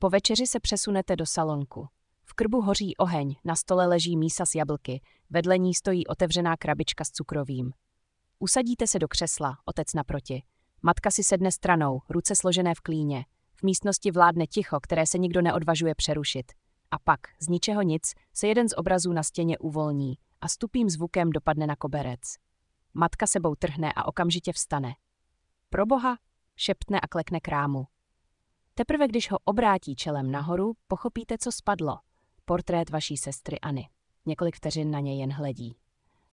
Po večeři se přesunete do salonku. V krbu hoří oheň, na stole leží mísa s jablky, vedle ní stojí otevřená krabička s cukrovým. Usadíte se do křesla, otec naproti. Matka si sedne stranou, ruce složené v klíně. V místnosti vládne ticho, které se nikdo neodvažuje přerušit. A pak, z ničeho nic, se jeden z obrazů na stěně uvolní a s tupým zvukem dopadne na koberec. Matka sebou trhne a okamžitě vstane. Proboha, šeptne a klekne k rámu. Teprve když ho obrátí čelem nahoru, pochopíte, co spadlo. Portrét vaší sestry Anny. Několik vteřin na něj jen hledí.